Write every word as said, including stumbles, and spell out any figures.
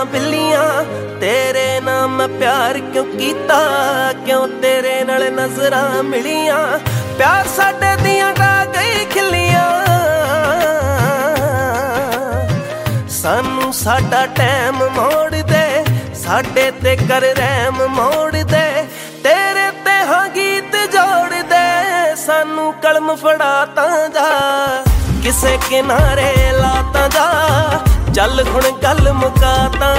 ਬਿੱਲੀਆਂ तेरे नाम मैं प्यार क्यों कीता, क्यों तेरे नाल नजरां मिलियां, प्यार साडे दियां गा गई खिलियां, सानू साडा टैम मोड़ दे, साडे ते कर रहम मोड़ दे, तेरे ते हाँ गीत जोड़ दे, सानू कलम फड़ा तां जा, किसे किनारे ला तां जा, चल हुण गल मुका तां